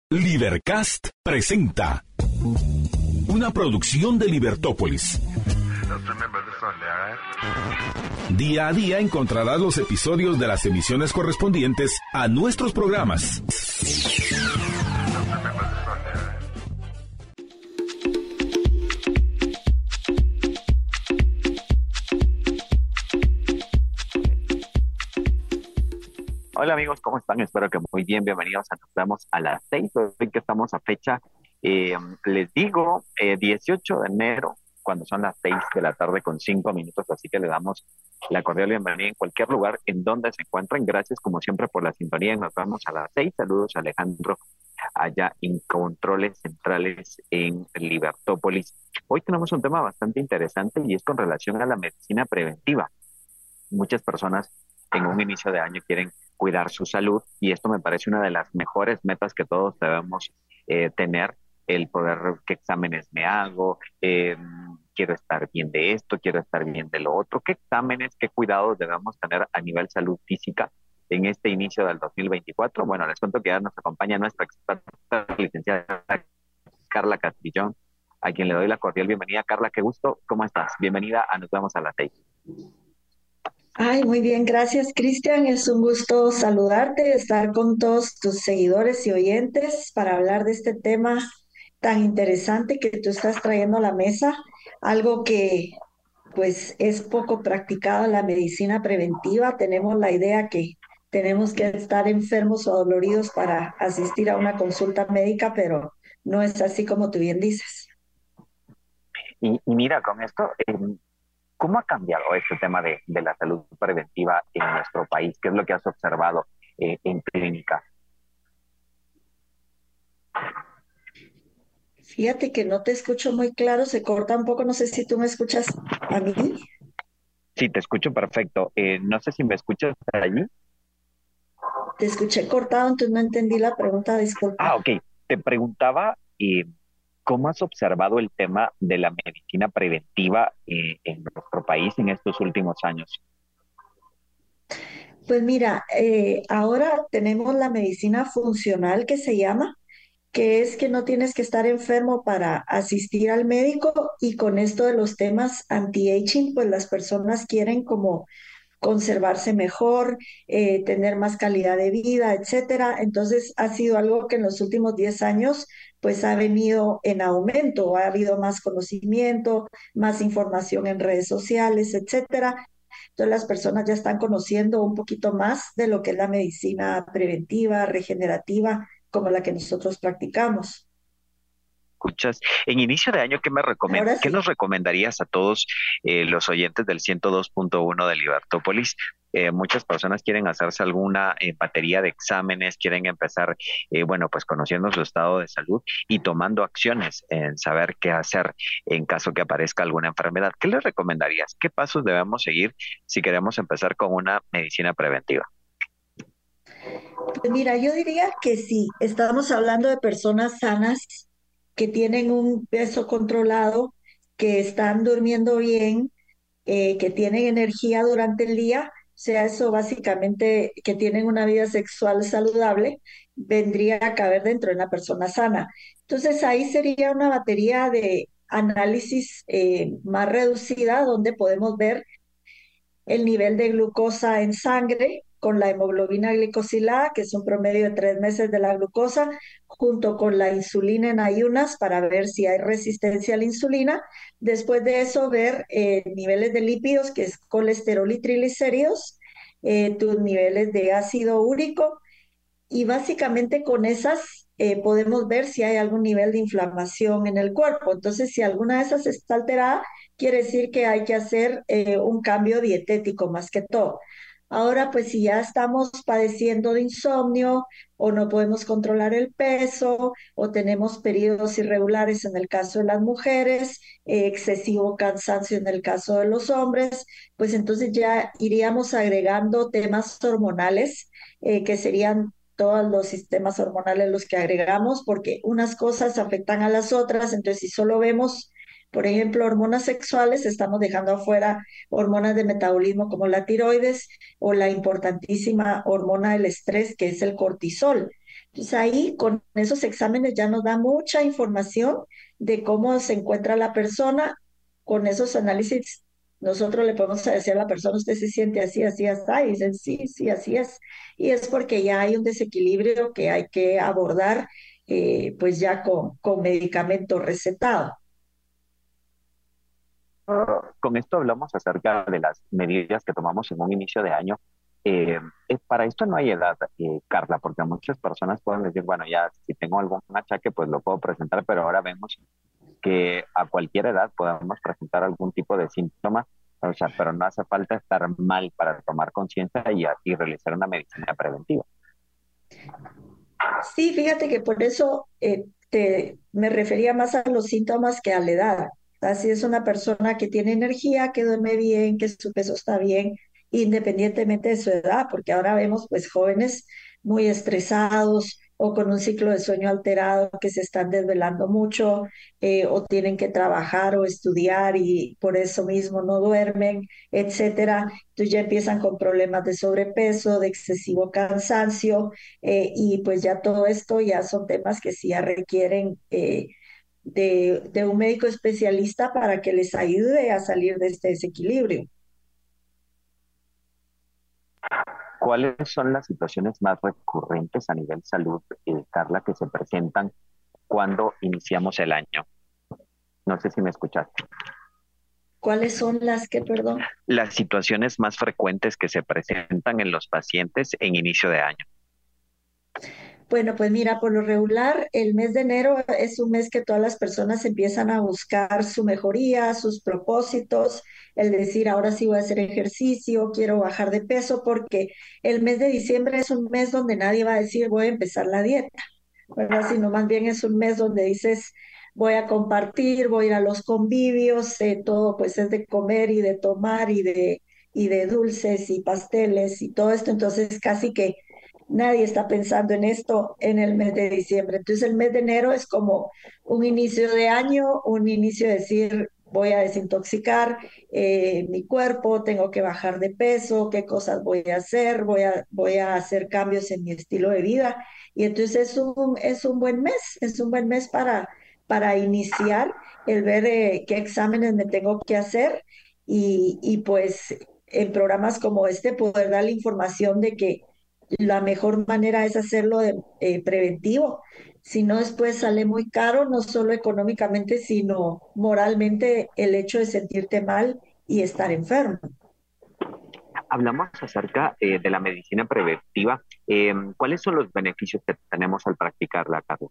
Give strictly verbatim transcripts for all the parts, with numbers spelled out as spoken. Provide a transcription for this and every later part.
Libercast presenta una producción de Libertópolis. Día a día encontrarás los episodios de las emisiones correspondientes a nuestros programas. Hola amigos, ¿cómo están? Espero que muy bien, bienvenidos a Nos Vemos a las seis, hoy que estamos a fecha, eh, les digo, eh, dieciocho de enero, cuando son las seis de la tarde con cinco minutos, así que le damos la cordial bienvenida en cualquier lugar en donde se encuentren. Gracias como siempre por la sintonía, Nos Vemos a las seis. Saludos a Alejandro allá en Controles Centrales en Libertópolis. Hoy tenemos un tema bastante interesante y es con relación a la medicina preventiva. Muchas personas en un inicio de año quieren cuidar su salud y esto me parece una de las mejores metas que todos debemos eh, tener, el poder, qué exámenes me hago, eh, quiero estar bien de esto, quiero estar bien de lo otro, qué exámenes, qué cuidados debemos tener a nivel salud física en este inicio del dos mil veinticuatro. Bueno, les cuento que ya nos acompaña nuestra experta, licenciada Carla Castrillón, a quien le doy la cordial bienvenida. Carla, qué gusto, ¿cómo estás? Bienvenida a Nos Vemos a las seis. Ay, muy bien, gracias, Cristian. Es un gusto saludarte, estar con todos tus seguidores y oyentes para hablar de este tema tan interesante que tú estás trayendo a la mesa, algo que pues es poco practicado, la medicina preventiva. Tenemos la idea que tenemos que estar enfermos o doloridos para asistir a una consulta médica, pero no es así como tú bien dices. Y, y mira, con esto, eh, ¿cómo ha cambiado este tema de, de la salud preventiva en nuestro país? ¿Qué es lo que has observado eh, en clínica? Fíjate que no te escucho muy claro, se corta un poco, no sé si tú me escuchas a mí. Sí, te escucho perfecto. Eh, no sé si me escuchas allí. Te escuché cortado, entonces no entendí la pregunta, Ah, disculpa. ok. Te preguntaba, eh, ¿cómo has observado el tema de la medicina preventiva eh, en nuestro país en estos últimos años? Pues mira, eh, ahora tenemos la medicina funcional que se llama, que es que no tienes que estar enfermo para asistir al médico y con esto de los temas anti-aging, pues las personas quieren como conservarse mejor, eh, tener más calidad de vida, etcétera. Entonces ha sido algo que en los últimos diez años pues ha venido en aumento, ha habido más conocimiento, más información en redes sociales, etcétera. Entonces las personas ya están conociendo un poquito más de lo que es la medicina preventiva, regenerativa, como la que nosotros practicamos. Escuchas. En inicio de año, ¿qué me recomend Ahora qué sí. nos recomendarías a todos eh, los oyentes del ciento dos punto uno de Libertópolis? Eh, muchas personas quieren hacerse alguna eh, batería de exámenes, quieren empezar, eh, bueno, pues conociendo su estado de salud y tomando acciones en saber qué hacer en caso que aparezca alguna enfermedad. ¿Qué les recomendarías? ¿Qué pasos debemos seguir si queremos empezar con una medicina preventiva? Pues mira, yo diría que sí, estamos hablando de personas sanas que tienen un peso controlado, que están durmiendo bien, eh, que tienen energía durante el día, o sea, eso básicamente que tienen una vida sexual saludable, vendría a caber dentro de una persona sana. Entonces ahí sería una batería de análisis eh, más reducida donde podemos ver el nivel de glucosa en sangre con la hemoglobina glicosilada, que es un promedio de tres meses de la glucosa, junto con la insulina en ayunas para ver si hay resistencia a la insulina. Después de eso, ver eh, niveles de lípidos, que es colesterol y triglicéridos, eh, tus niveles de ácido úrico y básicamente con esas eh, podemos ver si hay algún nivel de inflamación en el cuerpo. Entonces, si alguna de esas está alterada, quiere decir que hay que hacer eh, un cambio dietético más que todo. Ahora, pues si ya estamos padeciendo de insomnio o no podemos controlar el peso o tenemos periodos irregulares en el caso de las mujeres, eh, excesivo cansancio en el caso de los hombres, pues entonces ya iríamos agregando temas hormonales eh, que serían todos los sistemas hormonales los que agregamos, porque unas cosas afectan a las otras, entonces si solo vemos, por ejemplo, hormonas sexuales, estamos dejando afuera hormonas de metabolismo como la tiroides o la importantísima hormona del estrés, que es el cortisol. Entonces ahí con esos exámenes ya nos da mucha información de cómo se encuentra la persona. Con esos análisis nosotros le podemos decir a la persona, usted se siente así, así, así, y dicen, sí, sí, así es. Y es porque ya hay un desequilibrio que hay que abordar, eh, pues ya con, con medicamento recetado. Con esto hablamos acerca de las medidas que tomamos en un inicio de año. Eh, eh, para esto no hay edad, eh, Carla, porque muchas personas pueden decir, bueno, ya si tengo algún achaque, pues lo puedo presentar, pero ahora vemos que a cualquier edad podemos presentar algún tipo de síntoma, o sea, pero no hace falta estar mal para tomar conciencia y, y realizar una medicina preventiva. Sí, fíjate que por eso eh, te, me refería más a los síntomas que a la edad. Así es una persona que tiene energía, que duerme bien, que su peso está bien, independientemente de su edad, porque ahora vemos pues jóvenes muy estresados o con un ciclo de sueño alterado, que se están desvelando mucho, eh, o tienen que trabajar o estudiar y por eso mismo no duermen, etcétera. Entonces ya empiezan con problemas de sobrepeso, de excesivo cansancio, eh, y pues ya todo esto ya son temas que sí ya requieren eh, de, de un médico especialista para que les ayude a salir de este desequilibrio. ¿Cuáles son las situaciones más recurrentes a nivel salud, eh, Carla, que se presentan cuando iniciamos el año? No sé si me escuchaste. ¿Cuáles son las que, perdón? Las situaciones más frecuentes que se presentan en los pacientes en inicio de año. Bueno, pues mira, por lo regular, el mes de enero es un mes que todas las personas empiezan a buscar su mejoría, sus propósitos, el decir, ahora sí voy a hacer ejercicio, quiero bajar de peso, porque el mes de diciembre es un mes donde nadie va a decir, voy a empezar la dieta, ¿verdad? Sino más bien es un mes donde dices, voy a compartir, voy a ir a los convivios, eh, todo pues es de comer y de tomar y de, y de dulces y pasteles y todo esto, entonces casi que nadie está pensando en esto en el mes de diciembre. Entonces el mes de enero es como un inicio de año, un inicio de decir, voy a desintoxicar eh, mi cuerpo, tengo que bajar de peso, qué cosas voy a hacer, voy a, voy a hacer cambios en mi estilo de vida. Y entonces es un, es un buen mes, es un buen mes para, para iniciar el ver eh, qué exámenes me tengo que hacer y, y pues en programas como este poder dar la información de que la mejor manera es hacerlo de, eh, preventivo. Si no, después sale muy caro, no solo económicamente, sino moralmente el hecho de sentirte mal y estar enfermo. Hablamos acerca eh, de la medicina preventiva. Eh, ¿Cuáles son los beneficios que tenemos al practicarla, Carla?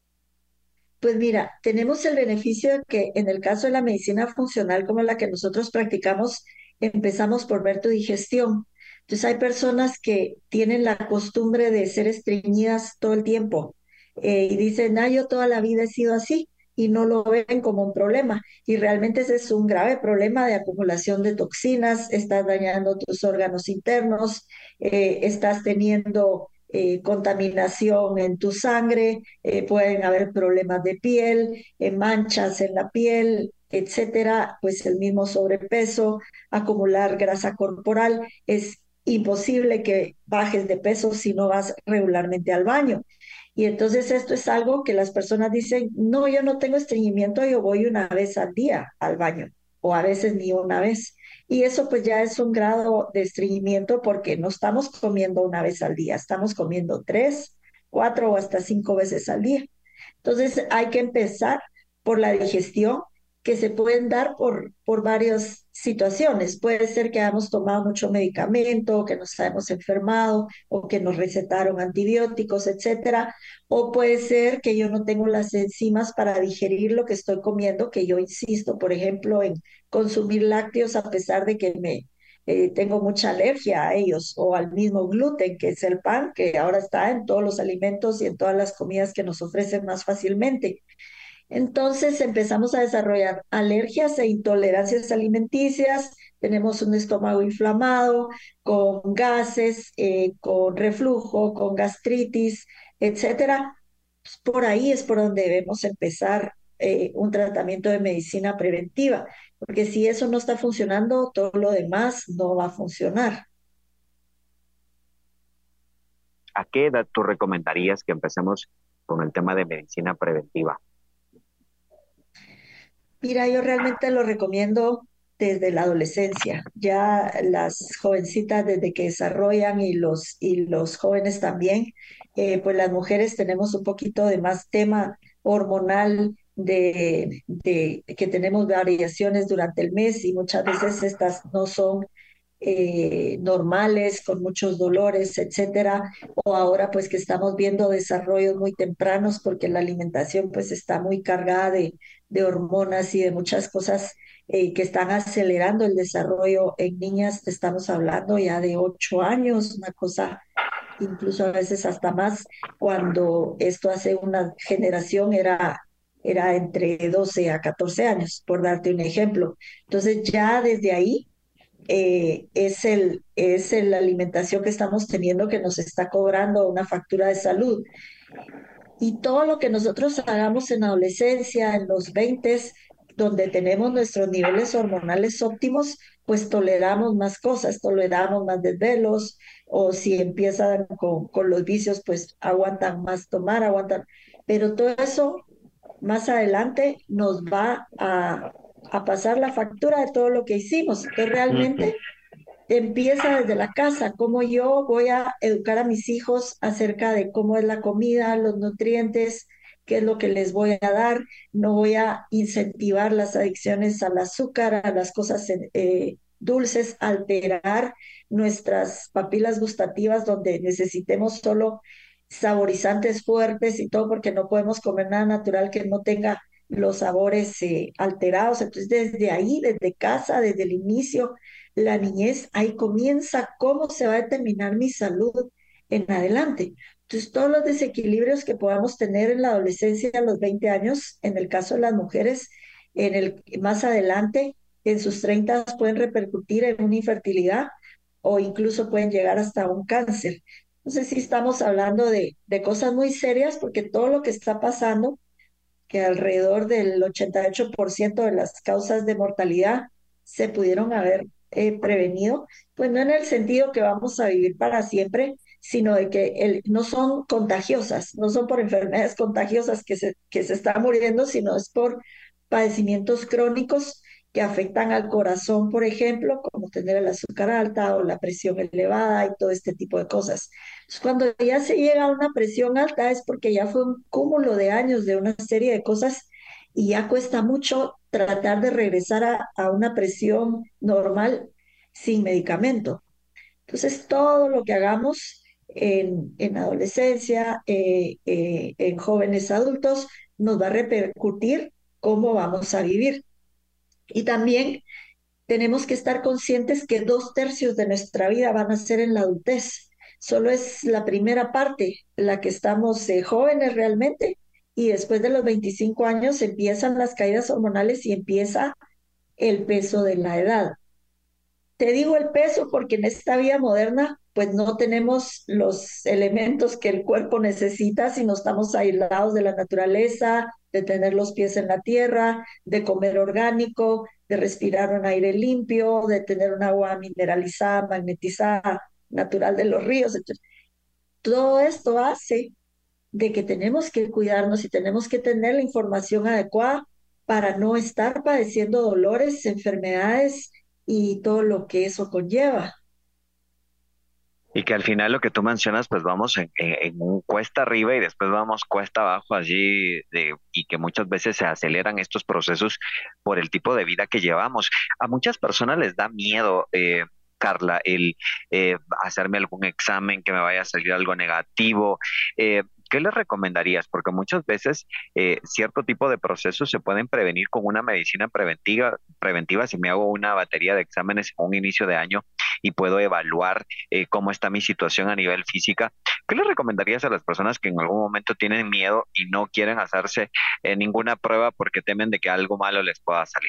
Pues mira, tenemos el beneficio de que en el caso de la medicina funcional como la que nosotros practicamos, empezamos por ver tu digestión. Entonces hay personas que tienen la costumbre de ser estreñidas todo el tiempo eh, y dicen, ah, yo toda la vida he sido así y no lo ven como un problema. Y realmente ese es un grave problema de acumulación de toxinas, estás dañando tus órganos internos, eh, estás teniendo eh, contaminación en tu sangre, eh, pueden haber problemas de piel, eh, manchas en la piel, etcétera, pues el mismo sobrepeso, acumular grasa corporal, es imposible que bajes de peso si no vas regularmente al baño. Y entonces esto es algo que las personas dicen, no, yo no tengo estreñimiento, yo voy una vez al día al baño, o a veces ni una vez. Y eso pues ya es un grado de estreñimiento porque no estamos comiendo una vez al día, estamos comiendo tres, cuatro o hasta cinco veces al día. Entonces hay que empezar por la digestión que se pueden dar por, por varias situaciones. Puede ser que hayamos tomado mucho medicamento, que nos hayamos enfermado o que nos recetaron antibióticos, etcétera. O puede ser que yo no tengo las enzimas para digerir lo que estoy comiendo, que yo insisto, por ejemplo, en consumir lácteos a pesar de que me eh, tengo mucha alergia a ellos o al mismo gluten, que es el pan, que ahora está en todos los alimentos y en todas las comidas que nos ofrecen más fácilmente. Entonces empezamos a desarrollar alergias e intolerancias alimenticias, tenemos un estómago inflamado, con gases, eh, con reflujo, con gastritis, etcétera. Pues por ahí es por donde debemos empezar eh, un tratamiento de medicina preventiva, porque si eso no está funcionando, todo lo demás no va a funcionar. ¿A qué edad tú recomendarías que empecemos con el tema de medicina preventiva? Mira, yo realmente lo recomiendo desde la adolescencia. Ya las jovencitas desde que desarrollan y los, y los jóvenes también, eh, pues las mujeres tenemos un poquito de más tema hormonal, de, de que tenemos variaciones durante el mes y muchas veces estas no son eh, normales, con muchos dolores, etcétera. O ahora pues que estamos viendo desarrollos muy tempranos porque la alimentación pues está muy cargada de, de hormonas y de muchas cosas eh, que están acelerando el desarrollo en niñas. Estamos hablando ya de ocho años, una cosa incluso a veces hasta más, cuando esto hace una generación era, era entre doce a catorce años, por darte un ejemplo. Entonces ya desde ahí eh, es, el, es el- la alimentación que estamos teniendo que nos está cobrando una factura de salud. Y todo lo que nosotros hagamos en adolescencia, en los veinte, donde tenemos nuestros niveles hormonales óptimos, pues toleramos más cosas, toleramos más desvelos, o si empiezan con, con los vicios, pues aguantan más tomar, aguantan. Pero todo eso más adelante nos va a, a pasar la factura de todo lo que hicimos. Entonces Ujú. realmente empieza desde la casa, cómo yo voy a educar a mis hijos acerca de cómo es la comida, los nutrientes, qué es lo que les voy a dar. No voy a incentivar las adicciones al azúcar, a las cosas eh, dulces, alterar nuestras papilas gustativas donde necesitemos solo saborizantes fuertes y todo porque no podemos comer nada natural que no tenga los sabores eh, alterados. Entonces, desde ahí, desde casa, desde el inicio, la niñez, ahí comienza cómo se va a determinar mi salud en adelante. Entonces, todos los desequilibrios que podamos tener en la adolescencia, a los veinte años, en el caso de las mujeres, en el, más adelante, en sus treinta, pueden repercutir en una infertilidad o incluso pueden llegar hasta un cáncer. Entonces, sí estamos hablando de, de cosas muy serias porque todo lo que está pasando, que alrededor del ochenta y ocho por ciento de las causas de mortalidad se pudieron haber eh, prevenido, pues no en el sentido que vamos a vivir para siempre, sino de que el, no son contagiosas, no son por enfermedades contagiosas que se, que se están muriendo, sino es por padecimientos crónicos que afectan al corazón, por ejemplo, como tener el azúcar alta o la presión elevada y todo este tipo de cosas. Entonces, cuando ya se llega a una presión alta es porque ya fue un cúmulo de años de una serie de cosas y ya cuesta mucho tratar de regresar a, a una presión normal sin medicamento. Entonces, todo lo que hagamos en, en adolescencia, eh, eh, en jóvenes adultos, nos va a repercutir cómo vamos a vivir. Y también tenemos que estar conscientes que dos tercios de nuestra vida van a ser en la adultez. Solo es la primera parte la que estamos eh, jóvenes realmente y después de los veinticinco años empiezan las caídas hormonales y empieza el peso de la edad. Te digo el peso porque en esta vida moderna pues no tenemos los elementos que el cuerpo necesita si no estamos aislados de la naturaleza, de tener los pies en la tierra, de comer orgánico, de respirar un aire limpio, de tener un agua mineralizada, magnetizada, natural de los ríos. Entonces, todo esto hace de que tenemos que cuidarnos y tenemos que tener la información adecuada para no estar padeciendo dolores, enfermedades y todo lo que eso conlleva. Y que al final lo que tú mencionas, pues vamos en, en- en un cuesta arriba y después vamos cuesta abajo allí, de, y que muchas veces se aceleran estos procesos por el tipo de vida que llevamos. A muchas personas les da miedo, eh, Carla, el eh, hacerme algún examen, que me vaya a salir algo negativo. Eh, ¿Qué les recomendarías? Porque muchas veces eh, cierto tipo de procesos se pueden prevenir con una medicina preventiva, preventiva si me hago una batería de exámenes en un inicio de año y puedo evaluar eh, cómo está mi situación a nivel física. ¿Qué le recomendarías a las personas que en algún momento tienen miedo y no quieren hacerse eh, ninguna prueba porque temen de que algo malo les pueda salir?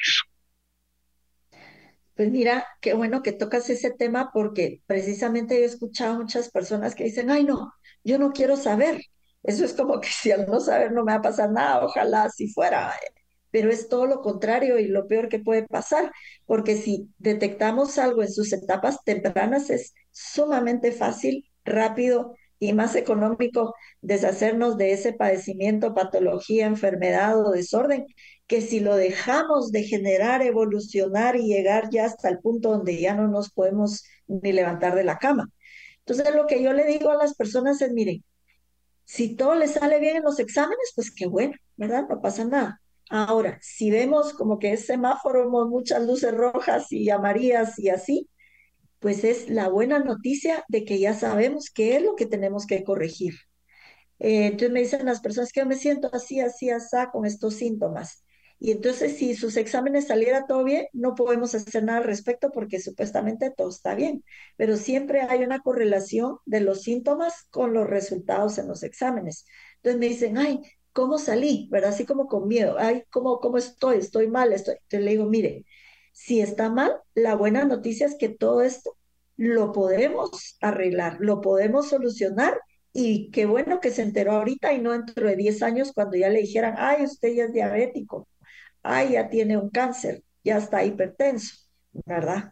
Pues mira, qué bueno que tocas ese tema porque precisamente he escuchado muchas personas que dicen, ay no, yo no quiero saber. Eso es como que si al no saber no me va a pasar nada, ojalá así fuera. Pero es todo lo contrario y lo peor que puede pasar, porque si detectamos algo en sus etapas tempranas es sumamente fácil, rápido y más económico deshacernos de ese padecimiento, patología, enfermedad o desorden, que si lo dejamos de generar, evolucionar y llegar ya hasta el punto donde ya no nos podemos ni levantar de la cama. Entonces, lo que yo le digo a las personas es, miren, si todo le sale bien en los exámenes, pues qué bueno, ¿verdad? No pasa nada. Ahora, si vemos como que es semáforo, muchas luces rojas y amarillas y así, pues es la buena noticia de que ya sabemos qué es lo que tenemos que corregir. Eh, entonces me dicen las personas que yo me siento así, así, así, con estos síntomas. Y entonces si sus exámenes saliera todo bien, no podemos hacer nada al respecto porque supuestamente todo está bien. Pero siempre hay una correlación de los síntomas con los resultados en los exámenes. Entonces me dicen, ay, ¿cómo salí? ¿Verdad? Así como con miedo. Ay, ¿cómo, cómo estoy? Estoy mal, estoy. Entonces le digo, mire, si está mal, la buena noticia es que todo esto lo podemos arreglar, lo podemos solucionar y qué bueno que se enteró ahorita y no dentro de diez años cuando ya le dijeran, ay, usted ya es diabético, ay, ya tiene un cáncer, ya está hipertenso, ¿verdad?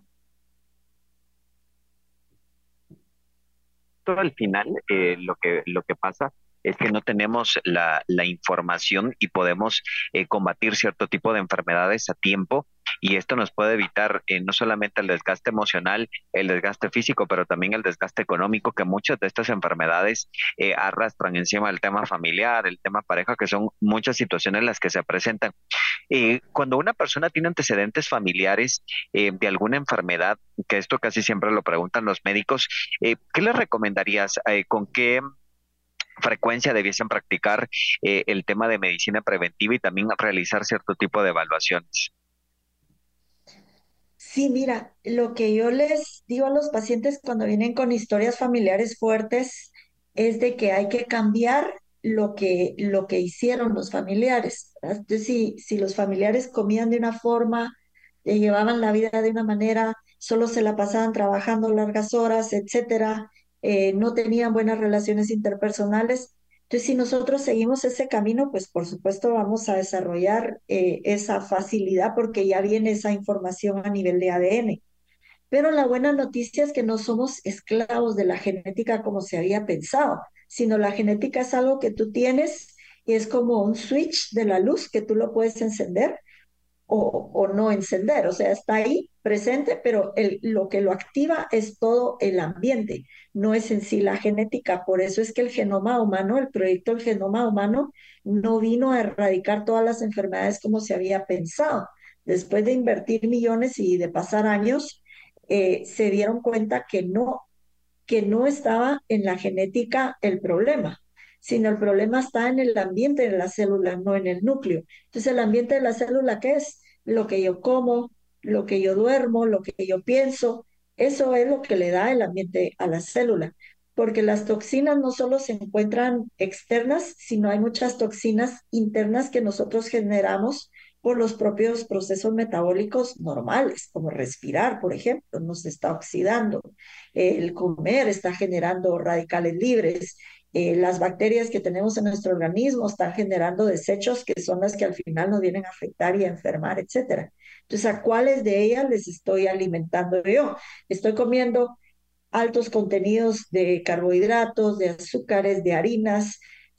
Todo al final, eh, lo que, lo que pasa es que no tenemos la, la información y podemos eh, combatir cierto tipo de enfermedades a tiempo, y esto nos puede evitar eh, no solamente el desgaste emocional, el desgaste físico, pero también el desgaste económico que muchas de estas enfermedades eh, arrastran encima del tema familiar, el tema pareja, que son muchas situaciones las que se presentan. Eh, cuando una persona tiene antecedentes familiares eh, de alguna enfermedad, que esto casi siempre lo preguntan los médicos, eh, ¿qué les recomendarías? Eh, ¿con qué frecuencia debiesen practicar eh, el tema de medicina preventiva y también realizar cierto tipo de evaluaciones? Sí, mira, lo que yo les digo a los pacientes cuando vienen con historias familiares fuertes es de que hay que cambiar lo que, lo que hicieron los familiares, ¿verdad? Entonces, si, si los familiares comían de una forma, eh, llevaban la vida de una manera, solo se la pasaban trabajando largas horas, etcétera, eh, no tenían buenas relaciones interpersonales. Entonces, si nosotros seguimos ese camino, pues por supuesto vamos a desarrollar eh, esa facilidad porque ya viene esa información a nivel de A D N. Pero la buena noticia es que no somos esclavos de la genética como se había pensado, sino la genética es algo que tú tienes y es como un switch de la luz que tú lo puedes encender o, o no encender, o sea, está ahí presente, pero el, lo que lo activa es todo el ambiente, no es en sí la genética. Por eso es que el genoma humano, el proyecto del genoma humano, no vino a erradicar todas las enfermedades como se había pensado. Después de invertir millones y de pasar años, eh, se dieron cuenta que no, que no estaba en la genética el problema, sino el problema está en el ambiente de la célula, no en el núcleo. Entonces, el ambiente de la célula, ¿qué es? Lo que yo como, lo que yo duermo, lo que yo pienso, eso es lo que le da el ambiente a la célula. Porque las toxinas no solo se encuentran externas, sino hay muchas toxinas internas que nosotros generamos por los propios procesos metabólicos normales, como respirar, por ejemplo, nos está oxidando, el comer está generando radicales libres, eh, las bacterias que tenemos en nuestro organismo están generando desechos que son las que al final nos vienen a afectar y a enfermar, etcétera. Entonces, ¿a cuáles de ellas les estoy alimentando yo? Estoy comiendo altos contenidos de carbohidratos, de azúcares, de harinas,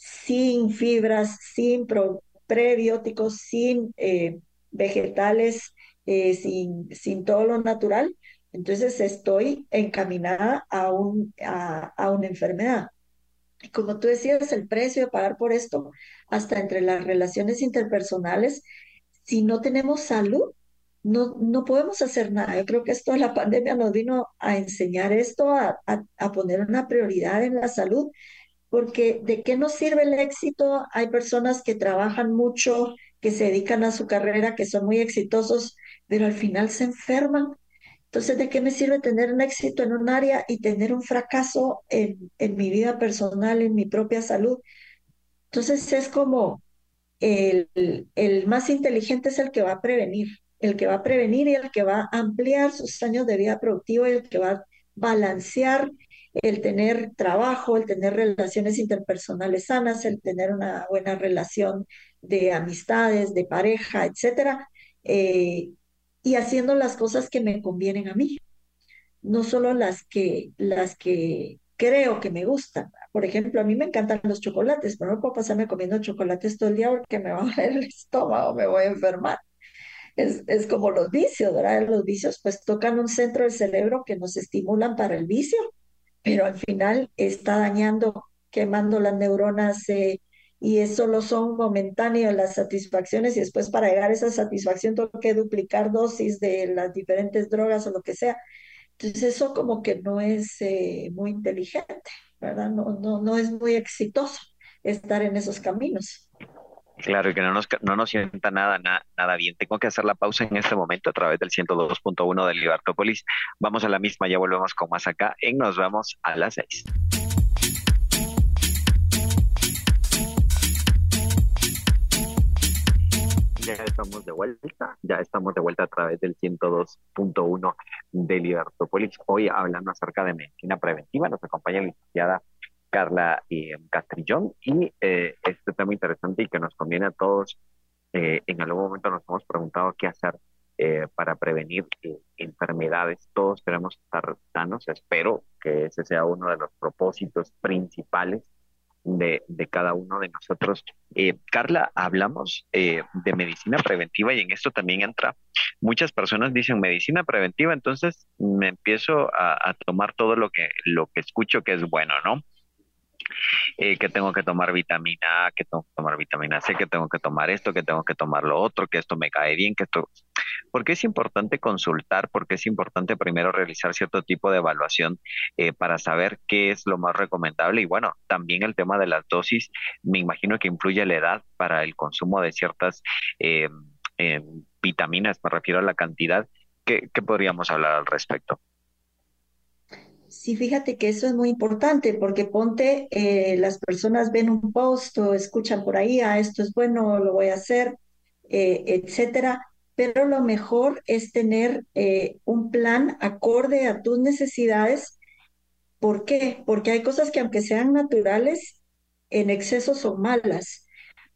sin fibras, sin pro, prebióticos, sin eh, vegetales, eh, sin, sin todo lo natural. Entonces estoy encaminada a, un, a, a una enfermedad. Y como tú decías, el precio de pagar por esto, hasta entre las relaciones interpersonales, si no tenemos salud, no, no podemos hacer nada. Yo creo que esto de la pandemia nos vino a enseñar esto, a, a, a poner una prioridad en la salud, porque ¿de qué nos sirve el éxito? Hay personas que trabajan mucho, que se dedican a su carrera, que son muy exitosos, pero al final se enferman. Entonces, ¿de qué me sirve tener un éxito en un área y tener un fracaso en, en mi vida personal, en mi propia salud? Entonces, es como el, el más inteligente es el que va a prevenir, el que va a prevenir y el que va a ampliar sus años de vida productiva y el que va a balancear el tener trabajo, el tener relaciones interpersonales sanas, el tener una buena relación de amistades, de pareja, etcétera, eh, y haciendo las cosas que me convienen a mí, no solo las que, las que creo que me gustan, Por ejemplo, a mí me encantan los chocolates, pero no puedo pasarme comiendo chocolates todo el día porque me va a doler el estómago, me voy a enfermar. Es, es como los vicios, ¿verdad? Los vicios pues tocan un centro del cerebro que nos estimulan para el vicio, pero al final está dañando, quemando las neuronas, eh, y eso solo son momentáneas las satisfacciones y después para llegar a esa satisfacción tengo que duplicar dosis de las diferentes drogas o lo que sea. Entonces eso como que no es eh, muy inteligente, ¿verdad? No, no, no es muy exitoso estar en esos caminos. Claro, y que no nos, no nos sienta nada, na- nada bien. Tengo que hacer la pausa en este momento a través del ciento dos punto uno de Libertópolis. Vamos a la misma, ya volvemos con más acá en Nos vemos a las seis. Ya estamos de vuelta, ya estamos de vuelta a través del ciento dos punto uno de Libertópolis. Hoy hablando acerca de medicina preventiva, nos acompaña la licenciada Carla eh, Castrillón y eh, este tema interesante y que nos conviene a todos. Eh, en algún momento nos hemos preguntado qué hacer eh, para prevenir eh, enfermedades. Todos queremos estar sanos. Espero que ese sea uno de los propósitos principales de, de cada uno de nosotros. Eh, Carla, hablamos eh, de medicina preventiva y en esto también entra, muchas personas dicen medicina preventiva, entonces me empiezo a, a tomar todo lo que, lo que escucho que es bueno, ¿no? Eh, que tengo que tomar vitamina A, que tengo que tomar vitamina C, que tengo que tomar esto, que tengo que tomar lo otro, que esto me cae bien, que esto... ¿Por qué es importante consultar? ¿Por qué es importante primero realizar cierto tipo de evaluación eh, para saber qué es lo más recomendable? Y bueno, también el tema de las dosis, me imagino que influye la edad para el consumo de ciertas eh, eh, vitaminas, me refiero a la cantidad. ¿Qué, qué podríamos hablar al respecto? Sí, fíjate que eso es muy importante porque ponte, eh, las personas ven un post o escuchan por ahí, ah, esto es bueno, lo voy a hacer, eh, etcétera. Pero lo mejor es tener eh, un plan acorde a tus necesidades. ¿Por qué? Porque hay cosas que aunque sean naturales, en exceso son malas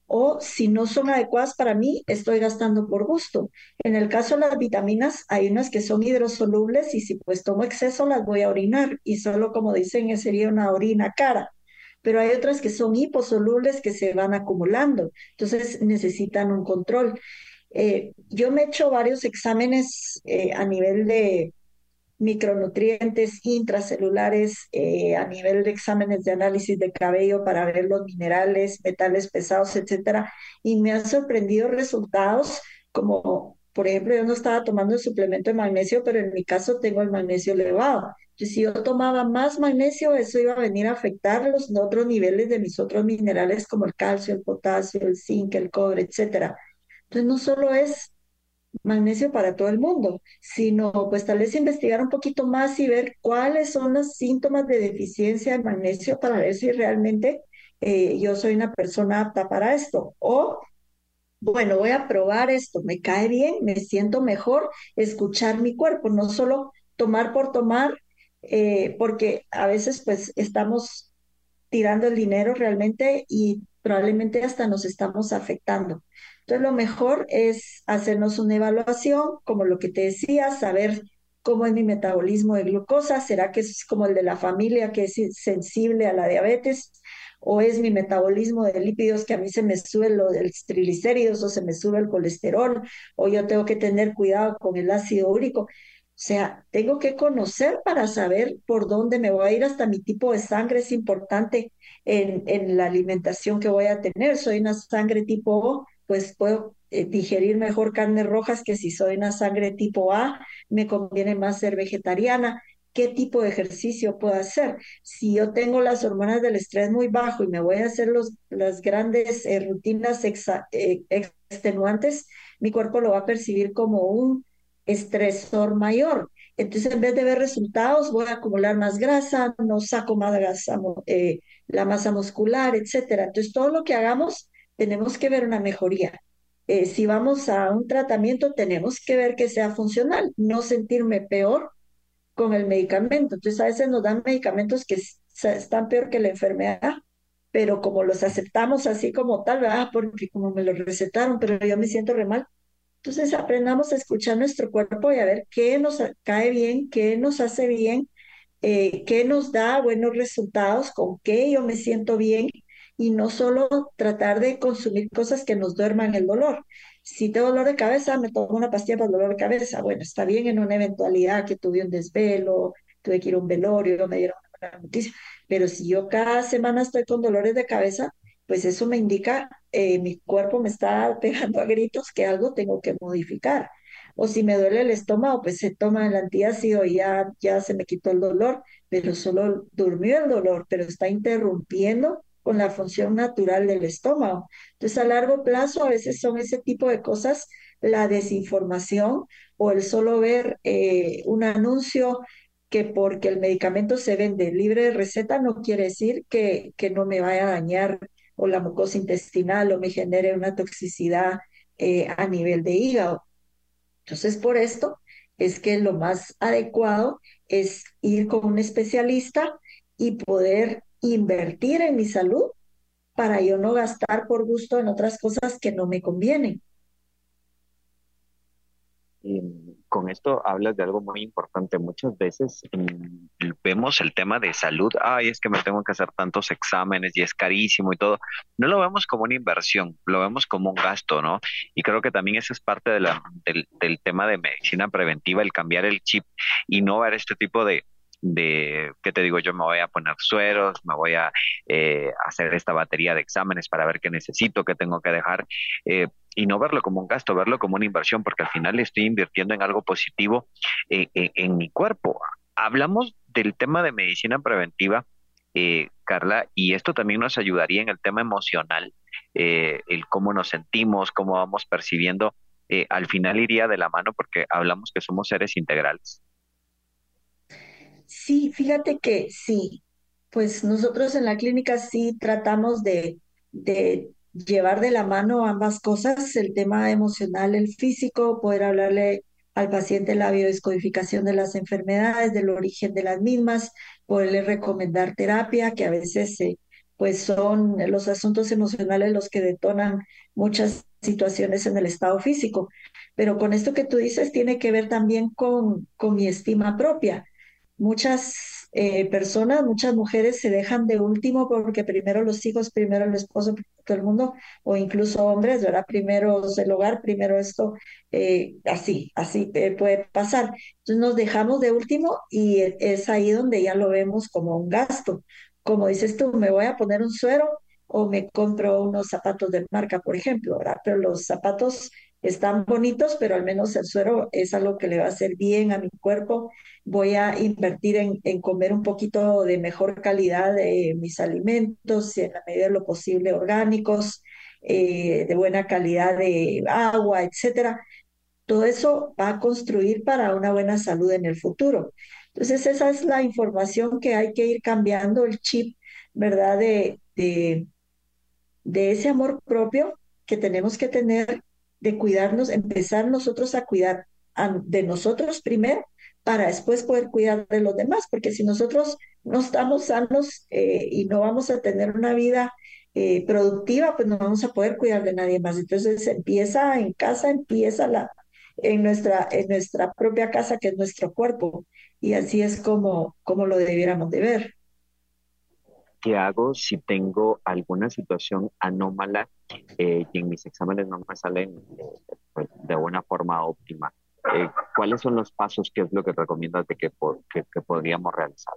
o si no son adecuadas para mí, estoy gastando por gusto. En el caso de las vitaminas, hay unas que son hidrosolubles y si pues tomo exceso las voy a orinar y solo como dicen sería una orina cara. Pero hay otras que son hiposolubles que se van acumulando, entonces necesitan un control. Eh, yo me he hecho varios exámenes eh, a nivel de micronutrientes intracelulares, eh, a nivel de exámenes de análisis de cabello para ver los minerales, metales pesados, etcétera. Y me han sorprendido resultados como, por ejemplo, yo no estaba tomando el suplemento de magnesio, pero en mi caso tengo el magnesio elevado. Entonces, si yo tomaba más magnesio, eso iba a venir a afectar los otros niveles de mis otros minerales como el calcio, el potasio, el zinc, el cobre, etcétera. Entonces, no solo es magnesio para todo el mundo, sino pues tal vez investigar un poquito más y ver cuáles son los síntomas de deficiencia de magnesio para ver si realmente eh, yo soy una persona apta para esto. O, bueno, voy a probar esto, me cae bien, me siento mejor, escuchar mi cuerpo, no solo tomar por tomar, eh, porque a veces pues estamos tirando el dinero realmente y probablemente hasta nos estamos afectando. Entonces, lo mejor es hacernos una evaluación, como lo que te decía, saber cómo es mi metabolismo de glucosa, será que es como el de la familia que es sensible a la diabetes, o es mi metabolismo de lípidos que a mí se me sube lo del triglicéridos o se me sube el colesterol, o yo tengo que tener cuidado con el ácido úrico. O sea, tengo que conocer para saber por dónde me voy a ir, hasta mi tipo de sangre es importante en, en la alimentación que voy a tener. Soy una sangre tipo O, pues puedo eh, digerir mejor carnes rojas que si soy una sangre tipo A, me conviene más ser vegetariana. ¿Qué tipo de ejercicio puedo hacer? Si yo tengo las hormonas del estrés muy bajo y me voy a hacer los, las grandes eh, rutinas exa, eh, extenuantes, mi cuerpo lo va a percibir como un estresor mayor. Entonces, en vez de ver resultados, voy a acumular más grasa, no saco más grasa, eh, la masa muscular, etcétera. Entonces, todo lo que hagamos, tenemos que ver una mejoría. Eh, si vamos a un tratamiento, tenemos que ver que sea funcional, no sentirme peor con el medicamento. Entonces, a veces nos dan medicamentos que están peor que la enfermedad, pero como los aceptamos así como tal, ah, porque como me lo recetaron, pero yo me siento re mal. Entonces aprendamos a escuchar nuestro cuerpo y a ver qué nos cae bien, qué nos hace bien, eh, qué nos da buenos resultados, con qué yo me siento bien y no solo tratar de consumir cosas que nos duerman el dolor. Si tengo dolor de cabeza, me tomo una pastilla para el dolor de cabeza. Bueno, está bien en una eventualidad que tuve un desvelo, tuve que ir a un velorio, me dieron una mala noticia, pero si yo cada semana estoy con dolores de cabeza, pues eso me indica, eh, mi cuerpo me está pegando a gritos que algo tengo que modificar. O si me duele el estómago, pues se toma el antiácido y ya, ya se me quitó el dolor, pero solo durmió el dolor, pero está interrumpiendo con la función natural del estómago. Entonces, a largo plazo, a veces son ese tipo de cosas, la desinformación o el solo ver eh, un anuncio que porque el medicamento se vende libre de receta no quiere decir que, que no me vaya a dañar o la mucosa intestinal o me genere una toxicidad eh, a nivel de hígado. Entonces, por esto es que lo más adecuado es ir con un especialista y poder invertir en mi salud para yo no gastar por gusto en otras cosas que no me convienen. Y con esto hablas de algo muy importante. Muchas veces mm, vemos el tema de salud. Ay, es que me tengo que hacer tantos exámenes y es carísimo y todo. No lo vemos como una inversión, lo vemos como un gasto, ¿no? Y creo que también eso es parte de la, del, del tema de medicina preventiva, el cambiar el chip y no ver este tipo de, de, ¿qué te digo? Yo me voy a poner sueros, me voy a eh, hacer esta batería de exámenes para ver qué necesito, qué tengo que dejar. Eh, y no verlo como un gasto, verlo como una inversión, porque al final estoy invirtiendo en algo positivo eh, eh, en mi cuerpo. Hablamos del tema de medicina preventiva, eh, Carla, y esto también nos ayudaría en el tema emocional, eh, el cómo nos sentimos, cómo vamos percibiendo. Eh, al final iría de la mano porque hablamos que somos seres integrales. Sí, fíjate que sí, pues nosotros en la clínica sí tratamos de, de llevar de la mano ambas cosas, el tema emocional, el físico, poder hablarle al paciente la biodescodificación de las enfermedades, del origen de las mismas, poderle recomendar terapia, que a veces eh, pues son los asuntos emocionales los que detonan muchas situaciones en el estado físico. Pero con esto que tú dices tiene que ver también con, con mi estima propia. Muchas eh, personas, muchas mujeres se dejan de último porque primero los hijos, primero el esposo, primero todo el mundo, o incluso hombres, ¿verdad? Primero el hogar, primero esto, eh, así, así eh, puede pasar. Entonces nos dejamos de último y e- es ahí donde ya lo vemos como un gasto. Como dices tú, me voy a poner un suero o me compro unos zapatos de marca, por ejemplo, ¿verdad? Pero los zapatos están bonitos, pero al menos el suero es algo que le va a hacer bien a mi cuerpo. Voy a invertir en, en comer un poquito de mejor calidad de mis alimentos, y en la medida de lo posible orgánicos, eh, de buena calidad de agua, etcétera. Todo eso va a construir para una buena salud en el futuro. Entonces, esa es la información que hay que ir cambiando el chip, ¿verdad? De, de de ese amor propio que tenemos que tener, de cuidarnos, empezar nosotros a cuidar a- de nosotros primero para después poder cuidar de los demás, porque si nosotros no estamos sanos eh, y no vamos a tener una vida eh, productiva, pues no vamos a poder cuidar de nadie más. Entonces empieza en casa, empieza la, en nuestra, en nuestra propia casa, que es nuestro cuerpo, y así es como, como lo debiéramos de ver. ¿Qué hago si tengo alguna situación anómala eh, y en mis exámenes no me salen eh, pues, de una forma óptima? Eh, ¿cuáles son los pasos? ¿Qué es lo que recomiendas de que, po- que, que podríamos realizar?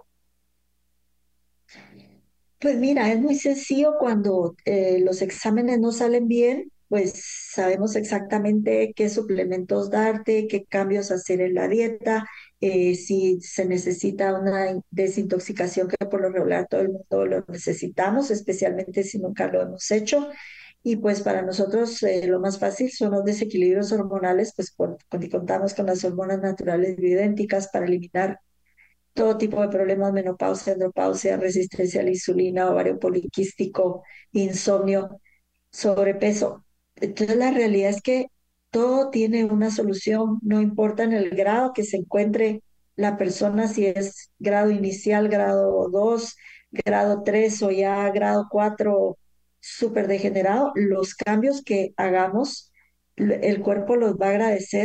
Pues mira, es muy sencillo cuando eh, los exámenes no salen bien, pues sabemos exactamente qué suplementos darte, qué cambios hacer en la dieta, eh, si se necesita una in- desintoxicación, que por lo regular todo el mundo lo necesitamos, especialmente si nunca lo hemos hecho. Y pues para nosotros eh, lo más fácil son los desequilibrios hormonales, pues por, cuando contamos con las hormonas naturales bioidénticas para eliminar todo tipo de problemas, menopausia, andropausia, resistencia a la insulina, ovario poliquístico, insomnio, sobrepeso. Entonces la realidad es que todo tiene una solución, no importa en el grado que se encuentre la persona, si es grado inicial, grado dos, grado tres o ya grado cuatro súper degenerado, los cambios que hagamos, l- el cuerpo los va a agradecer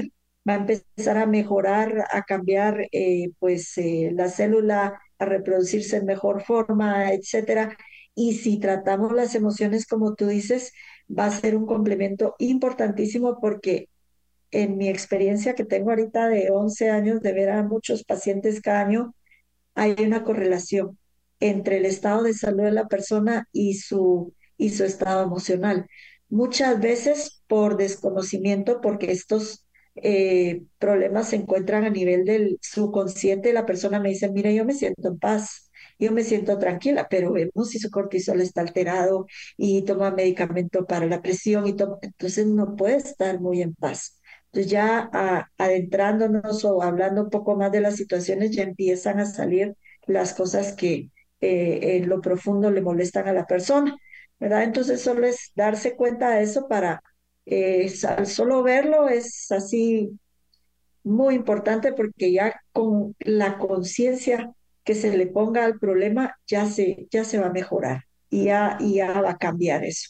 va a empezar a mejorar, a cambiar eh, pues eh, la célula, a reproducirse en mejor forma, etcétera. Y si tratamos las emociones como tú dices, va a ser un complemento importantísimo porque en mi experiencia que tengo ahorita de once años de ver a muchos pacientes cada año, hay una correlación entre el estado de salud de la persona y su, y su estado emocional. Muchas veces por desconocimiento, porque estos eh, problemas se encuentran a nivel del subconsciente, la persona me dice, mira, yo me siento en paz, yo me siento tranquila, pero vemos si su cortisol está alterado y toma medicamento para la presión y toma, entonces no puede estar muy en paz. Entonces ya a- adentrándonos o hablando un poco más de las situaciones, ya empiezan a salir las cosas que eh, en lo profundo le molestan a la persona, ¿verdad? Entonces solo es darse cuenta de eso para, eh, sa- solo verlo es así muy importante porque ya con la conciencia que se le ponga al problema ya se, ya se va a mejorar y ya, y ya va a cambiar eso.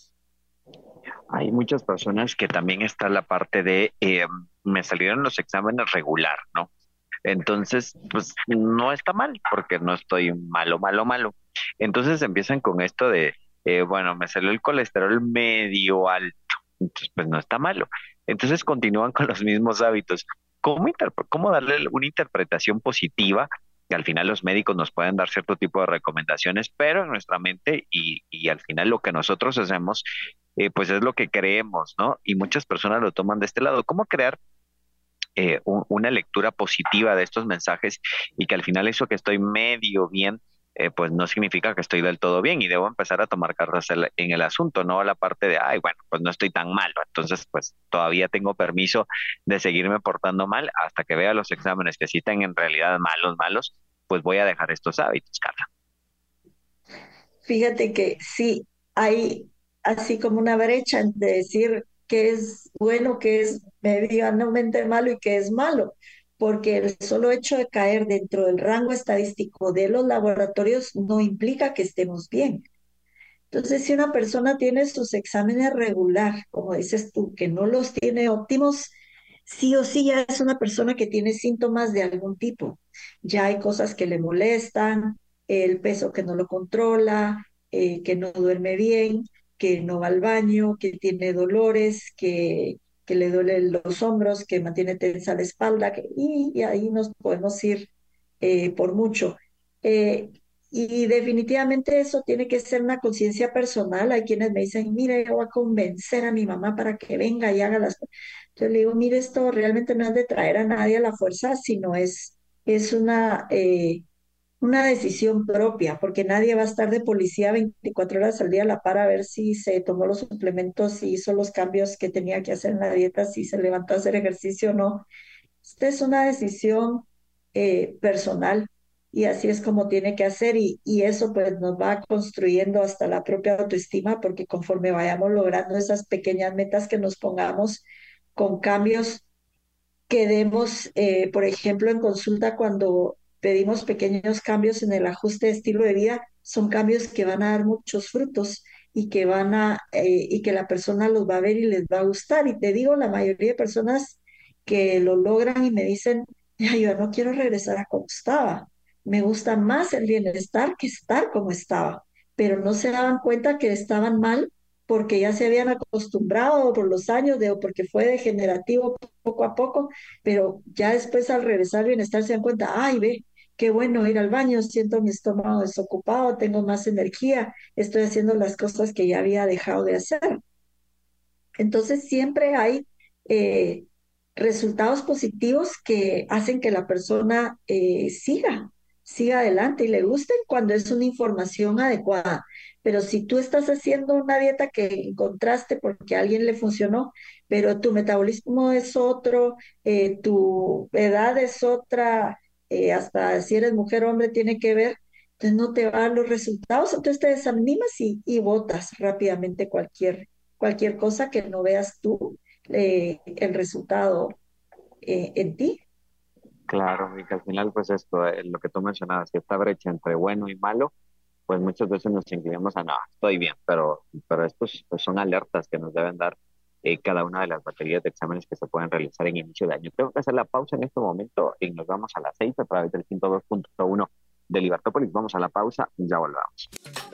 Hay muchas personas que también está la parte de, eh, me salieron los exámenes regular, ¿no? Entonces, pues no está mal, porque no estoy malo, malo, malo. Entonces empiezan con esto de, eh, bueno, me salió el colesterol medio alto, entonces pues no está malo. Entonces continúan con los mismos hábitos. ¿Cómo, interpre- cómo darle una interpretación positiva? Que al final los médicos nos pueden dar cierto tipo de recomendaciones, pero en nuestra mente y, y al final lo que nosotros hacemos, eh, pues es lo que creemos, ¿no? Y muchas personas lo toman de este lado. ¿Cómo crear eh, un- una lectura positiva de estos mensajes y que al final eso que estoy medio bien, eh, pues no significa que estoy del todo bien y debo empezar a tomar cartas en en el asunto, no la parte de, ay, bueno, pues no estoy tan malo, entonces pues todavía tengo permiso de seguirme portando mal hasta que vea los exámenes que sí están en realidad malos, malos, pues voy a dejar estos hábitos, Carla. Fíjate que sí, hay así como una brecha entre decir que es bueno, que es medianamente malo y que es malo, porque el solo hecho de caer dentro del rango estadístico de los laboratorios no implica que estemos bien. Entonces, si una persona tiene sus exámenes regular, como dices tú, que no los tiene óptimos, sí o sí ya es una persona que tiene síntomas de algún tipo. Ya hay cosas que le molestan, el peso que no lo controla, eh, que no duerme bien, que no va al baño, que tiene dolores, que, que le duelen los hombros, que mantiene tensa la espalda, que- y, y ahí nos podemos ir eh, por mucho. Eh, y definitivamente eso tiene que ser una conciencia personal. Hay quienes me dicen, mire, yo voy a convencer a mi mamá para que venga y haga las cosas. Yo le digo, mire, esto realmente no es de traer a nadie a la fuerza, sino es, es una, eh, una decisión propia, porque nadie va a estar de policía veinticuatro horas al día a la par a ver si se tomó los suplementos, si hizo los cambios que tenía que hacer en la dieta, si se levantó a hacer ejercicio o no. Esta es una decisión eh, personal y así es como tiene que hacer y, y eso pues nos va construyendo hasta la propia autoestima porque conforme vayamos logrando esas pequeñas metas que nos pongamos con cambios que demos, eh, por ejemplo, en consulta cuando pedimos pequeños cambios en el ajuste de estilo de vida, son cambios que van a dar muchos frutos y que van a, eh, y que la persona los va a ver y les va a gustar. Y te digo, la mayoría de personas que lo logran y me dicen, "Ya, yo no quiero regresar a como estaba. Me gusta más el bienestar que estar como estaba, pero no se daban cuenta que estaban mal porque ya se habían acostumbrado por los años de, o porque fue degenerativo poco a poco, pero ya después al regresar al bienestar se dan cuenta, ay, ve, qué bueno ir al baño, siento mi estómago desocupado, tengo más energía, estoy haciendo las cosas que ya había dejado de hacer. Entonces siempre hay eh, resultados positivos que hacen que la persona eh, siga, siga adelante y le guste cuando es una información adecuada. Pero si tú estás haciendo una dieta que encontraste porque a alguien le funcionó, pero tu metabolismo es otro, eh, tu edad es otra, eh, hasta si eres mujer o hombre tiene que ver, entonces no te van los resultados, entonces te desanimas y, y botas rápidamente cualquier cualquier cosa que no veas tú eh, el resultado eh, en ti. Claro, y que al final, pues esto, eh, lo que tú mencionabas, que esta brecha entre bueno y malo, pues muchas veces nos inclinamos a, no, estoy bien, pero, pero estos pues son alertas que nos deben dar eh, cada una de las baterías de exámenes que se pueden realizar en inicio de año. Tengo que hacer la pausa en este momento y nos vamos a las seis a través del ciento dos punto uno de Libertópolis. Vamos a la pausa y ya volvamos.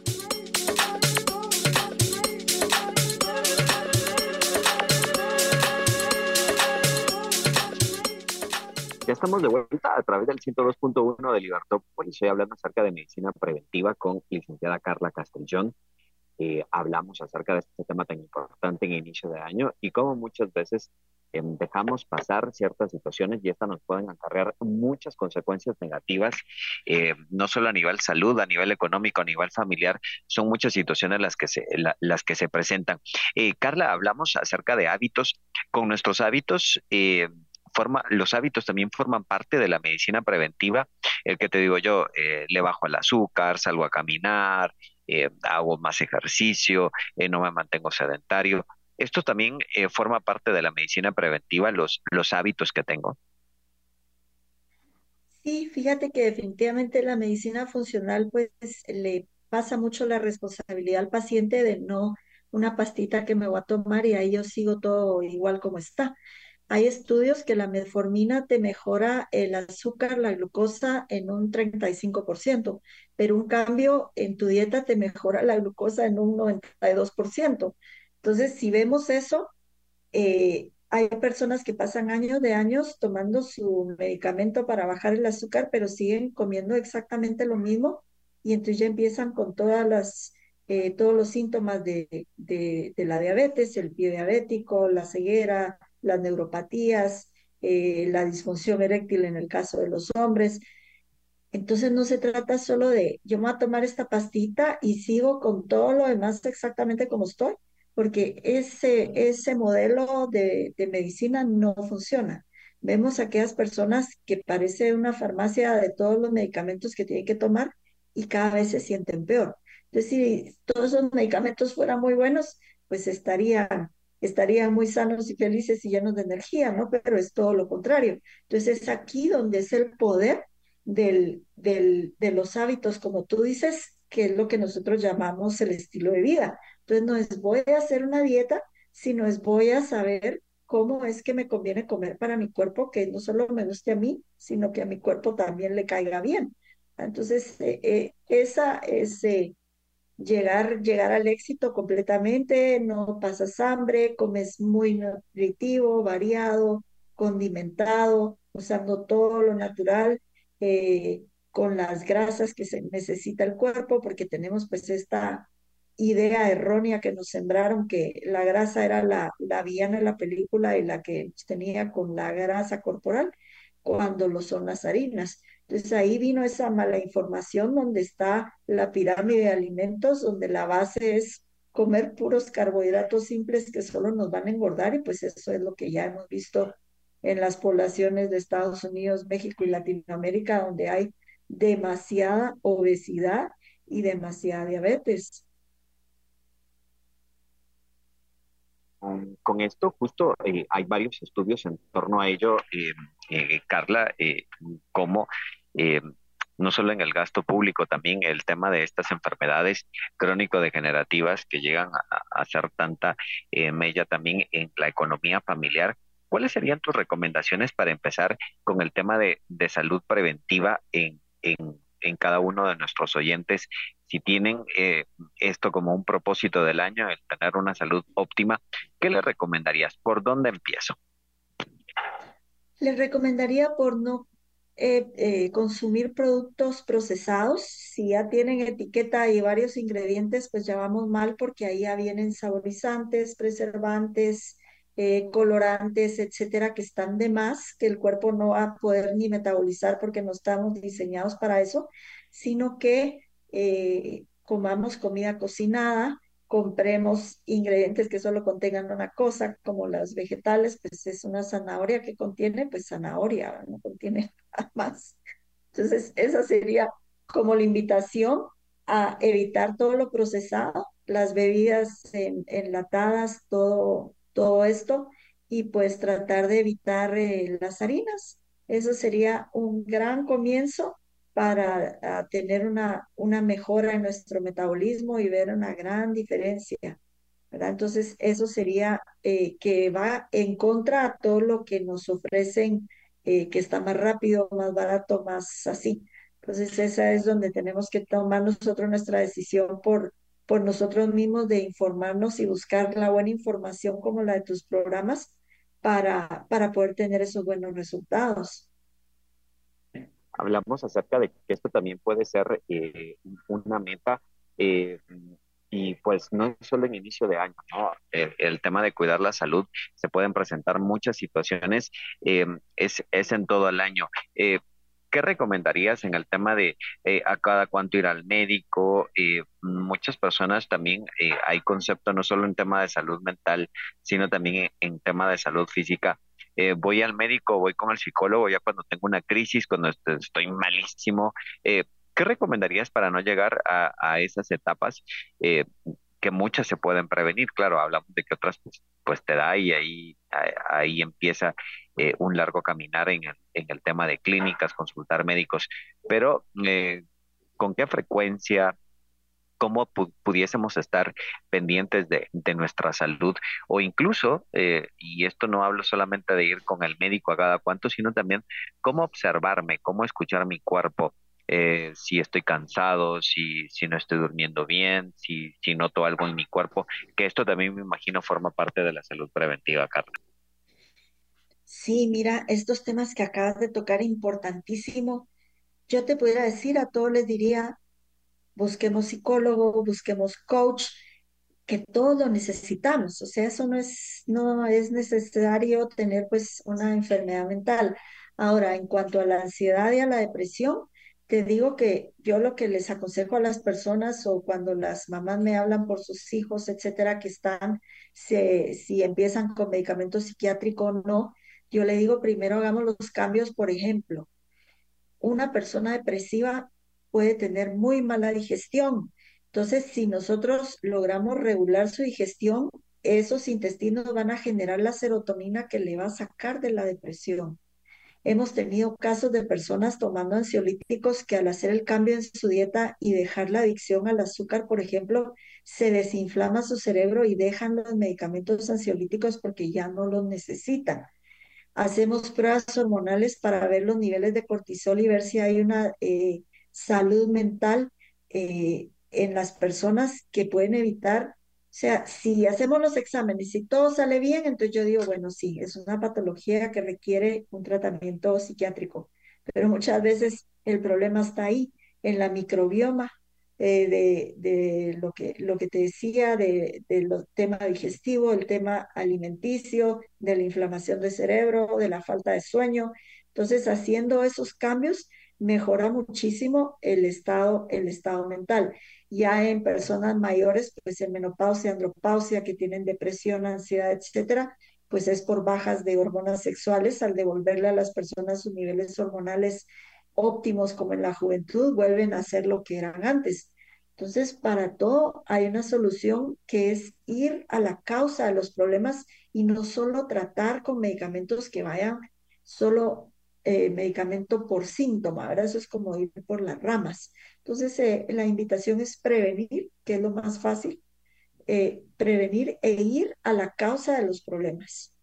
Ya estamos de vuelta a través del ciento dos punto uno de Libertópolis. Estoy hablando acerca de medicina preventiva con licenciada Carla Castellón. Eh, hablamos acerca de este tema tan importante en inicio de año y cómo muchas veces eh, dejamos pasar ciertas situaciones y estas nos pueden acarrear muchas consecuencias negativas, eh, no solo a nivel salud, a nivel económico, a nivel familiar. Son muchas situaciones las que se, la, las que se presentan. Eh, Carla, hablamos acerca de hábitos. Con nuestros hábitos, eh, Forma, los hábitos también forman parte de la medicina preventiva. El que te digo yo, eh, le bajo el azúcar, salgo a caminar, eh, hago más ejercicio, eh, no me mantengo sedentario. Esto también eh, forma parte de la medicina preventiva, los, los hábitos que tengo. Sí, fíjate que definitivamente la medicina funcional pues le pasa mucho la responsabilidad al paciente de no una pastita que me voy a tomar y ahí yo sigo todo igual como está. Hay estudios que la metformina te mejora el azúcar, la glucosa en un treinta y cinco por ciento, pero un cambio en tu dieta te mejora la glucosa en un noventa y dos por ciento. Entonces, si vemos eso, eh, hay personas que pasan años de años tomando su medicamento para bajar el azúcar, pero siguen comiendo exactamente lo mismo y entonces ya empiezan con todas las, eh, todos los síntomas de, de, de la diabetes, el pie diabético, la ceguera, las neuropatías, eh, la disfunción eréctil en el caso de los hombres. Entonces no se trata solo de yo me voy a tomar esta pastita y sigo con todo lo demás exactamente como estoy, porque ese, ese modelo de, de medicina no funciona. Vemos a aquellas personas que parece una farmacia de todos los medicamentos que tienen que tomar y cada vez se sienten peor. Entonces, si todos esos medicamentos fueran muy buenos, pues estarían, estarían muy sanos y felices y llenos de energía, ¿no? Pero es todo lo contrario. Entonces, es aquí donde es el poder del, del, de los hábitos, como tú dices, que es lo que nosotros llamamos el estilo de vida. Entonces no es voy a hacer una dieta, sino es voy a saber cómo es que me conviene comer para mi cuerpo, que no solo me guste a mí, sino que a mi cuerpo también le caiga bien. Entonces, eh, eh, esa es eh, llegar, llegar al éxito completamente, no pasas hambre, comes muy nutritivo, variado, condimentado, usando todo lo natural, eh, con las grasas que se necesita el cuerpo, porque tenemos pues esta idea errónea que nos sembraron que la grasa era la, la villana de la película y la que tenía con la grasa corporal, cuando lo son las harinas. Entonces ahí vino esa mala información donde está la pirámide de alimentos, donde la base es comer puros carbohidratos simples que solo nos van a engordar y pues eso es lo que ya hemos visto en las poblaciones de Estados Unidos, México y Latinoamérica, donde hay demasiada obesidad y demasiada diabetes. Um, con esto, justo eh, hay varios estudios en torno a ello, eh, eh, Carla, eh, como eh, no solo en el gasto público, también el tema de estas enfermedades crónico-degenerativas que llegan a, a hacer tanta eh, mella también en la economía familiar. ¿Cuáles serían tus recomendaciones para empezar con el tema de, de salud preventiva en, en, en cada uno de nuestros oyentes? Si tienen eh, esto como un propósito del año, el tener una salud óptima, ¿qué les recomendarías? ¿Por dónde empiezo? Les recomendaría por no eh, eh, consumir productos procesados. Si ya tienen etiqueta y varios ingredientes, pues ya vamos mal porque ahí ya vienen saborizantes, preservantes, eh, colorantes, etcétera, que están de más, que el cuerpo no va a poder ni metabolizar porque no estamos diseñados para eso, sino que eh, comamos comida cocinada, compremos ingredientes que solo contengan una cosa, como los vegetales, pues es una zanahoria que contiene, pues zanahoria, no contiene nada más. Entonces, esa sería como la invitación a evitar todo lo procesado, las bebidas en- enlatadas, todo, todo esto, y pues tratar de evitar eh, las harinas. Eso sería un gran comienzo para ah, tener una, una mejora en nuestro metabolismo y ver una gran diferencia ¿verdad? Entonces, eso sería eh, que va en contra a todo lo que nos ofrecen, eh, que está más rápido, más barato, más así. Entonces, esa es donde tenemos que tomar nosotros nuestra decisión por, por nosotros mismos de informarnos y buscar la buena información como la de tus programas para, para poder tener esos buenos resultados. Hablamos acerca de que esto también puede ser eh, una meta eh, y pues no es solo en inicio de año, ¿no? El, el tema de cuidar la salud, se pueden presentar muchas situaciones, eh, es, es en todo el año. Eh, ¿Qué recomendarías en el tema de eh, a cada cuánto ir al médico? Eh, muchas personas también eh, hay concepto no solo en tema de salud mental, sino también en, en tema de salud física. Eh, voy al médico, voy con el psicólogo ya cuando tengo una crisis, cuando est- estoy malísimo. Eh, ¿Qué recomendarías para no llegar a, a esas etapas? Eh, que muchas se pueden prevenir, claro, hablamos de que otras pues, pues te da y ahí, a- ahí empieza eh, un largo caminar en el, en el tema de clínicas, consultar médicos, pero eh, ¿con qué frecuencia? ¿Cómo pu- pudiésemos estar pendientes de, de nuestra salud? O incluso, eh, y esto no hablo solamente de ir con el médico a cada cuánto, sino también cómo observarme, cómo escuchar mi cuerpo, eh, si estoy cansado, si, si no estoy durmiendo bien, si, si noto algo en mi cuerpo, que esto también me imagino forma parte de la salud preventiva, Carla. Sí, mira, estos temas que acabas de tocar, importantísimo. Yo te pudiera decir, a todos les diría, busquemos psicólogo, busquemos coach, que todo lo necesitamos. O sea, eso no es, no es necesario tener pues una enfermedad mental. Ahora, en cuanto a la ansiedad y a la depresión, te digo que yo lo que les aconsejo a las personas o cuando las mamás me hablan por sus hijos, etcétera, que están, si, si empiezan con medicamento psiquiátrico o no, yo le digo primero hagamos los cambios, por ejemplo una persona depresiva puede tener muy mala digestión. Entonces, si nosotros logramos regular su digestión, esos intestinos van a generar la serotonina que le va a sacar de la depresión. Hemos tenido casos de personas tomando ansiolíticos que al hacer el cambio en su dieta y dejar la adicción al azúcar, por ejemplo, se desinflama su cerebro y dejan los medicamentos ansiolíticos porque ya no los necesitan. Hacemos pruebas hormonales para ver los niveles de cortisol y ver si hay una eh, salud mental eh, en las personas que pueden evitar. O sea, si hacemos los exámenes y todo sale bien, entonces yo digo, bueno, sí, es una patología que requiere un tratamiento psiquiátrico, pero muchas veces el problema está ahí, en la microbioma eh, de, de lo que, lo que te decía, de, de los tema digestivo, el tema alimenticio, de la inflamación del cerebro, de la falta de sueño. Entonces, haciendo esos cambios, mejora muchísimo el estado, el estado mental. Ya en personas mayores, pues en menopausia, andropausia, que tienen depresión, ansiedad, etcétera, pues es por bajas de hormonas sexuales, al devolverle a las personas sus niveles hormonales óptimos como en la juventud, vuelven a ser lo que eran antes. Entonces, para todo hay una solución que es ir a la causa de los problemas y no solo tratar con medicamentos que vayan solo eh, medicamento por síntoma, ¿verdad? Eso es como ir por las ramas. Entonces, eh, la invitación es prevenir, que es lo más fácil, eh, prevenir e ir a la causa de los problemas.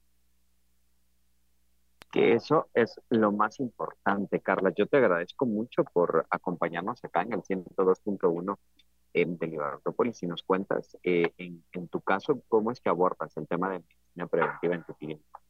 Que eso es lo más importante, Carla. Yo te agradezco mucho por acompañarnos acá en el ciento dos punto uno eh, de Libertópolis y nos cuentas, eh, en, en tu caso, cómo es que abordas el tema de medicina preventiva en tu clínica.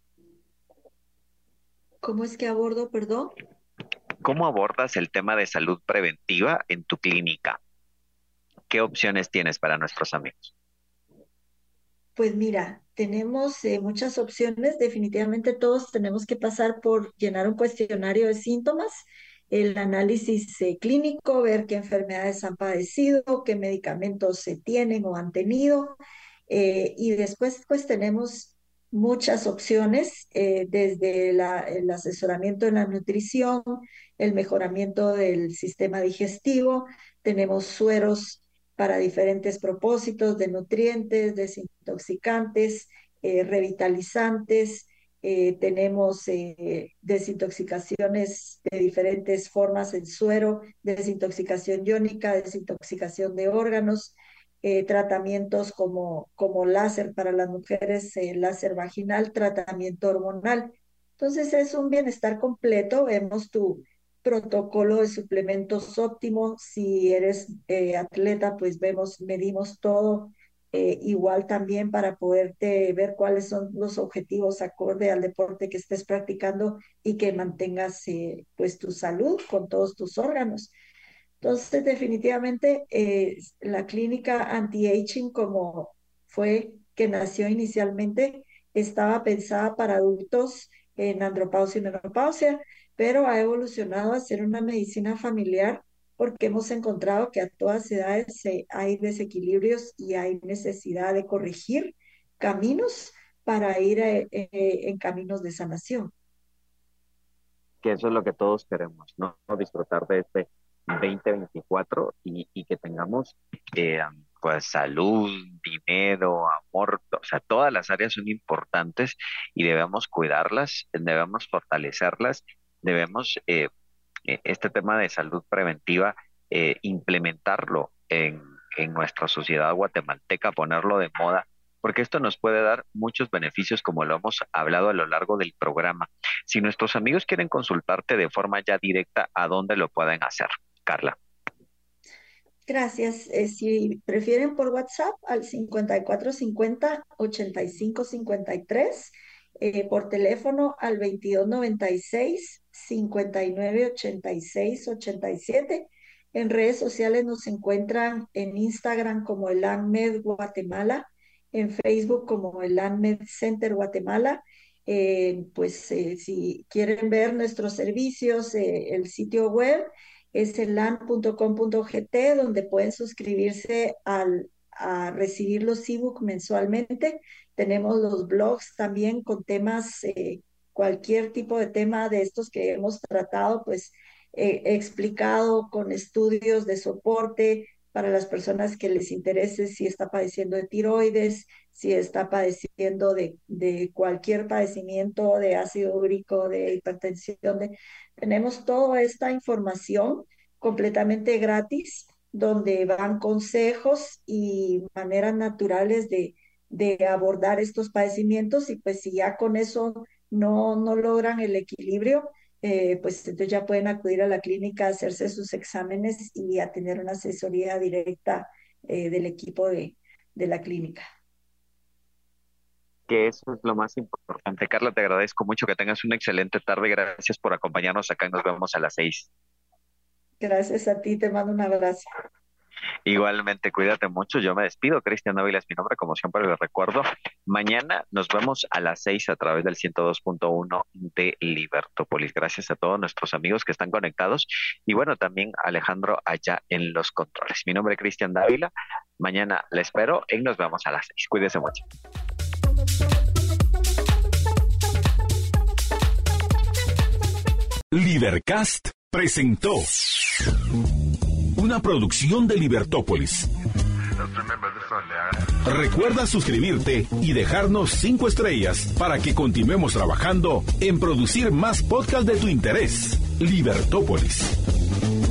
¿Cómo es que abordo, perdón? ¿Cómo abordas el tema de salud preventiva en tu clínica? ¿Qué opciones tienes para nuestros amigos? Pues mira, tenemos eh, muchas opciones. Definitivamente todos tenemos que pasar por llenar un cuestionario de síntomas, el análisis eh, clínico, ver qué enfermedades han padecido, qué medicamentos se tienen o han tenido. Eh, y después pues tenemos muchas opciones, eh, desde la- el asesoramiento en la nutrición, el mejoramiento del sistema digestivo, tenemos sueros para diferentes propósitos de nutrientes, desintoxicantes, eh, revitalizantes. Eh, tenemos eh, desintoxicaciones de diferentes formas en suero, desintoxicación iónica, desintoxicación de órganos. eh, tratamientos como, como láser para las mujeres, eh, láser vaginal, tratamiento hormonal. Entonces es un bienestar completo, vemos tu protocolo de suplementos óptimo, si eres eh, atleta, pues vemos, medimos todo eh, igual también para poderte ver cuáles son los objetivos acorde al deporte que estés practicando y que mantengas eh, pues tu salud con todos tus órganos. Entonces, definitivamente, eh, la clínica anti-aging, como fue que nació inicialmente, estaba pensada para adultos en andropausia y menopausia, pero ha evolucionado a ser una medicina familiar porque hemos encontrado que a todas edades eh, hay desequilibrios y hay necesidad de corregir caminos para ir eh, eh, en caminos de sanación. Que eso es lo que todos queremos, ¿no? Disfrutar de este veinte veinticuatro y, y que tengamos eh, pues salud, dinero, amor, o sea, todas las áreas son importantes y debemos cuidarlas, debemos fortalecerlas, debemos eh, eh, este tema de salud preventiva eh, implementarlo en, en nuestra sociedad guatemalteca, ponerlo de moda, porque esto nos puede dar muchos beneficios como lo hemos hablado a lo largo del programa. Si nuestros amigos quieren consultarte de forma ya directa, ¿a dónde lo pueden hacer? Carla. Gracias. Eh, si prefieren por WhatsApp al cincuenta y cuatro cincuenta, ochenta y cinco cincuenta y tres, eh, por teléfono al veintidós noventa y seis, cincuenta y nueve ochenta y seis ochenta y siete. En redes sociales nos encuentran en Instagram como el ANMED Guatemala, en Facebook como el ANMED Center Guatemala. Eh, pues eh, si quieren ver nuestros servicios, eh, el sitio web es el lan punto com punto gt, donde pueden suscribirse al, a recibir los ebook mensualmente. Tenemos los blogs también con temas, eh, cualquier tipo de tema de estos que hemos tratado, pues eh, explicado con estudios de soporte para las personas que les interese si está padeciendo de tiroides, si está padeciendo de, de cualquier padecimiento de ácido úrico, de hipertensión, de, tenemos toda esta información completamente gratis, donde van consejos y maneras naturales de, de abordar estos padecimientos, y pues si ya con eso no, no logran el equilibrio, eh, pues entonces ya pueden acudir a la clínica a hacerse sus exámenes y a tener una asesoría directa eh, del equipo de, de la clínica. Que eso es lo más importante. Carla, te agradezco mucho, que tengas una excelente tarde. Gracias por acompañarnos acá y nos vemos a las seis. Gracias a ti, te mando un abrazo. Igualmente, cuídate mucho. Yo me despido. Cristian Ávila es mi nombre, como siempre les recuerdo. Mañana nos vemos a las seis a través del ciento dos punto uno de Libertópolis. Gracias a todos nuestros amigos que están conectados. Y bueno, también Alejandro allá en los controles. Mi nombre es Cristian Dávila. Mañana le espero y nos vemos a las seis. Cuídese mucho. Libercast presentó una producción de Libertópolis. Recuerda suscribirte y dejarnos cinco estrellas para que continuemos trabajando en producir más podcasts de tu interés. Libertópolis.